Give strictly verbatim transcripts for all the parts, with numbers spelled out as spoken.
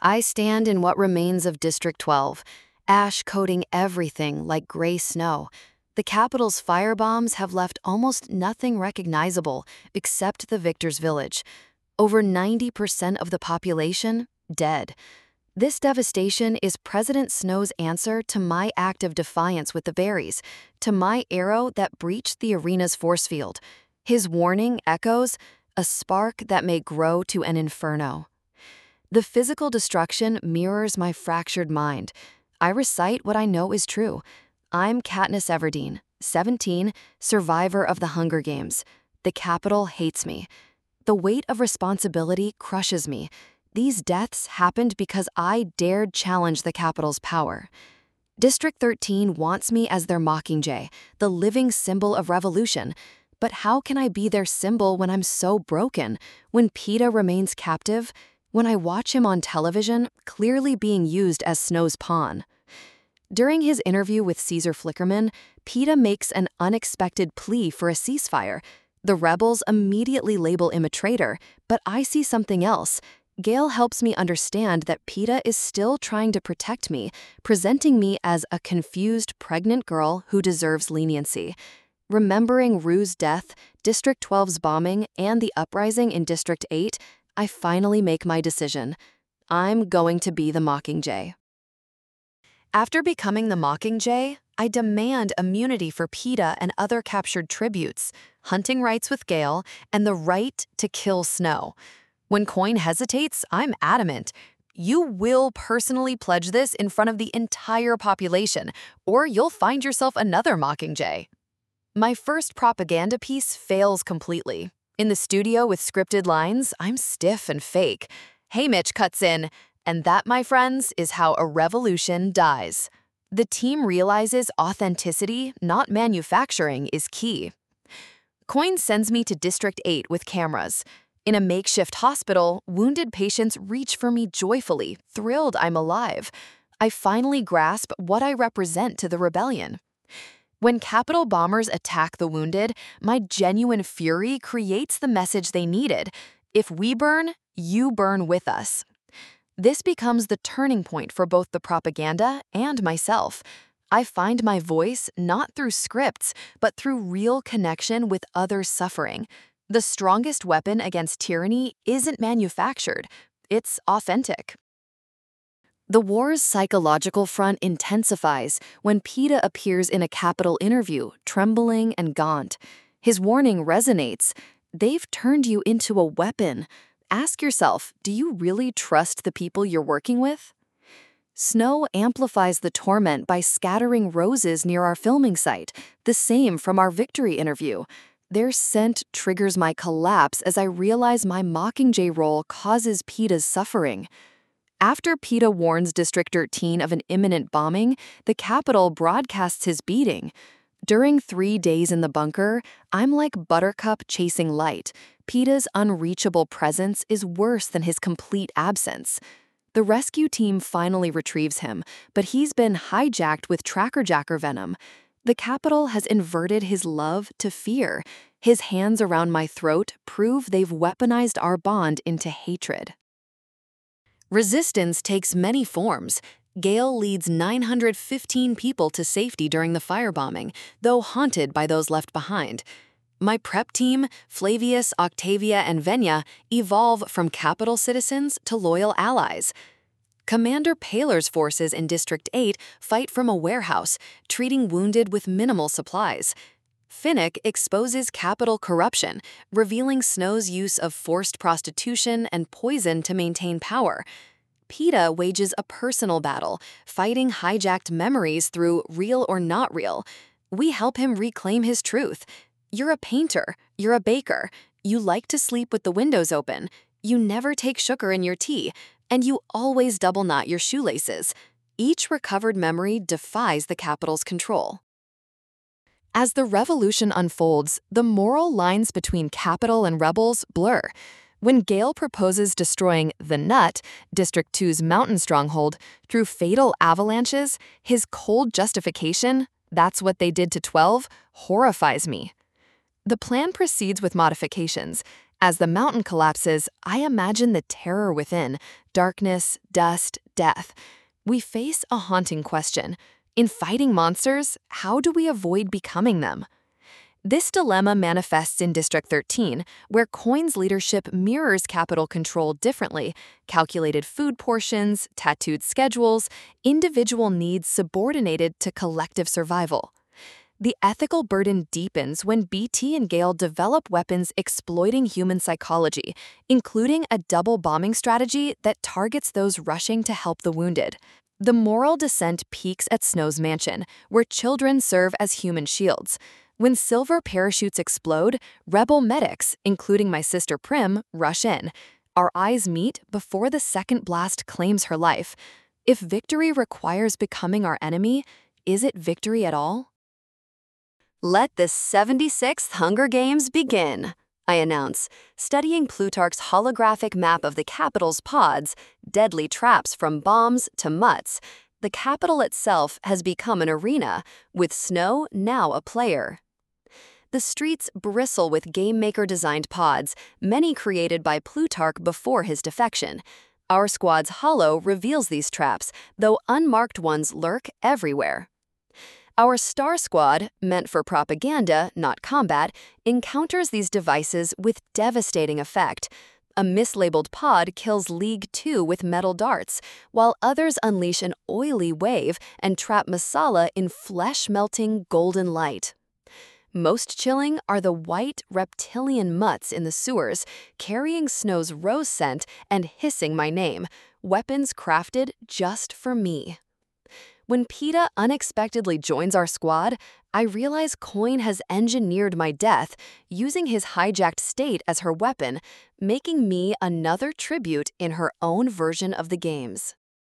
I stand in what remains of District twelve, ash coating everything like gray snow. The capital's firebombs have left almost nothing recognizable except the victor's village. Over ninety percent of the population dead. This devastation is President Snow's answer to my act of defiance with the Varys, to my arrow that breached the arena's force field. His warning echoes, a spark that may grow to an inferno. The physical destruction mirrors my fractured mind. I recite what I know is true. I'm Katniss Everdeen, seventeen, survivor of the Hunger Games. The Capitol hates me. The weight of responsibility crushes me. These deaths happened because I dared challenge the Capitol's power. District thirteen wants me as their Mockingjay, the living symbol of revolution. But how can I be their symbol when I'm so broken, when Peeta remains captive, when I watch him on television, clearly being used as Snow's pawn? During his interview with Caesar Flickerman, Peeta makes an unexpected plea for a ceasefire. The rebels immediately label him a traitor, but I see something else. Gale helps me understand that Peeta is still trying to protect me, presenting me as a confused pregnant girl who deserves leniency. Remembering Rue's death, District twelve's bombing, and the uprising in District eight, I finally make my decision. I'm going to be the Mockingjay. After becoming the Mockingjay, I demand immunity for Peeta and other captured tributes, hunting rights with Gale, and the right to kill Snow. When Coin hesitates, I'm adamant. You will personally pledge this in front of the entire population, or you'll find yourself another Mockingjay. My first propaganda piece fails completely. In the studio with scripted lines, I'm stiff and fake. Haymitch cuts in, and that, my friends, is how a revolution dies. The team realizes authenticity, not manufacturing, is key. Coin sends me to District eight with cameras. In a makeshift hospital, wounded patients reach for me joyfully, thrilled I'm alive. I finally grasp what I represent to the rebellion. When Capitol bombers attack the wounded, my genuine fury creates the message they needed. If we burn, you burn with us. This becomes the turning point for both the propaganda and myself. I find my voice not through scripts, but through real connection with others' suffering. The strongest weapon against tyranny isn't manufactured, it's authentic. The war's psychological front intensifies when Peeta appears in a Capitol interview, trembling and gaunt. His warning resonates. They've turned you into a weapon. Ask yourself, do you really trust the people you're working with? Snow amplifies the torment by scattering roses near our filming site, the same from our victory interview. Their scent triggers my collapse as I realize my Mockingjay role causes Peeta's suffering. After Peeta warns District thirteen of an imminent bombing, the Capitol broadcasts his beating. During three days in the bunker, I'm like Buttercup chasing light. Peeta's unreachable presence is worse than his complete absence. The rescue team finally retrieves him, but he's been hijacked with Trackerjacker venom. The Capitol has inverted his love to fear. His hands around my throat prove they've weaponized our bond into hatred. Resistance takes many forms. Gale leads nine hundred fifteen people to safety during the firebombing, though haunted by those left behind. My prep team, Flavius, Octavia, and Venya, evolve from Capitol citizens to loyal allies. Commander Paler's forces in District eight fight from a warehouse, treating wounded with minimal supplies. Finnick exposes Capitol corruption, revealing Snow's use of forced prostitution and poison to maintain power. Peeta wages a personal battle, fighting hijacked memories through real or not real. We help him reclaim his truth. You're a painter, you're a baker, you like to sleep with the windows open, you never take sugar in your tea, and you always double knot your shoelaces. Each recovered memory defies the Capitol's control. As the revolution unfolds, the moral lines between Capitol and rebels blur. When Gale proposes destroying the Nut, District two's mountain stronghold, through fatal avalanches, his cold justification, that's what they did to twelve, horrifies me. The plan proceeds with modifications. As the mountain collapses, I imagine the terror within: darkness, dust, death. We face a haunting question. In fighting monsters, how do we avoid becoming them? This dilemma manifests in District thirteen, where Coin's leadership mirrors capital control differently: calculated food portions, tattooed schedules, individual needs subordinated to collective survival. The ethical burden deepens when B T and Gale develop weapons exploiting human psychology, including a double bombing strategy that targets those rushing to help the wounded. The moral dissent peaks at Snow's mansion, where children serve as human shields. When silver parachutes explode, rebel medics, including my sister Prim, rush in. Our eyes meet before the second blast claims her life. If victory requires becoming our enemy, is it victory at all? Let the seventy-sixth Hunger Games begin, I announce, studying Plutarch's holographic map of the capital's pods, deadly traps from bombs to mutts. The capital itself has become an arena, with Snow now a player. The streets bristle with Game Maker-designed pods, many created by Plutarch before his defection. Our squad's holo reveals these traps, though unmarked ones lurk everywhere. Our Star Squad, meant for propaganda, not combat, encounters these devices with devastating effect. A mislabeled pod kills League Two with metal darts, while others unleash an oily wave and trap Masala in flesh-melting golden light. Most chilling are the white, reptilian mutts in the sewers, carrying Snow's rose scent and hissing my name, weapons crafted just for me. When Peeta unexpectedly joins our squad, I realize Coin has engineered my death, using his hijacked state as her weapon, making me another tribute in her own version of the games.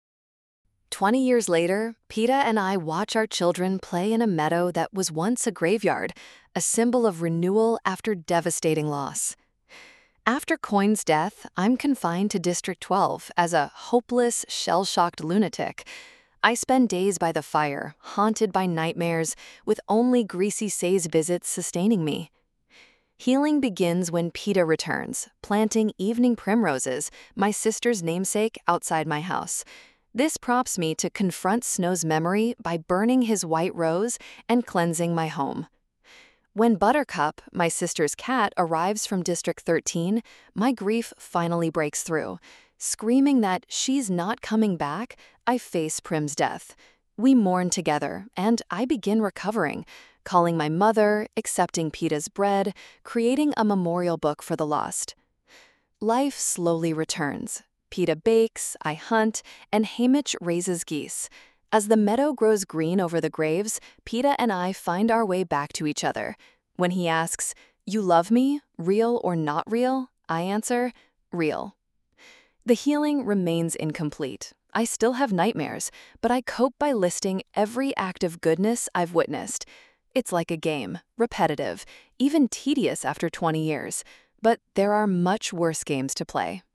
Twenty years later, Peeta and I watch our children play in a meadow that was once a graveyard, a symbol of renewal after devastating loss. After Coin's death, I'm confined to District twelve as a hopeless, shell-shocked lunatic. I spend days by the fire, haunted by nightmares, with only Greasy Say's visits sustaining me. Healing begins when Peeta returns, planting evening primroses, my sister's namesake, outside my house. This prompts me to confront Snow's memory by burning his white rose and cleansing my home. When Buttercup, my sister's cat, arrives from District thirteen, my grief finally breaks through. Screaming that she's not coming back, I face Prim's death. We mourn together, and I begin recovering, calling my mother, accepting Peeta's bread, creating a memorial book for the lost. Life slowly returns. Peeta bakes, I hunt, and Haymitch raises geese. As the meadow grows green over the graves, Peeta and I find our way back to each other. When he asks, "You love me, real or not real?" I answer, "Real." The healing remains incomplete. I still have nightmares, but I cope by listing every act of goodness I've witnessed. It's like a game, repetitive, even tedious after twenty years. But there are much worse games to play.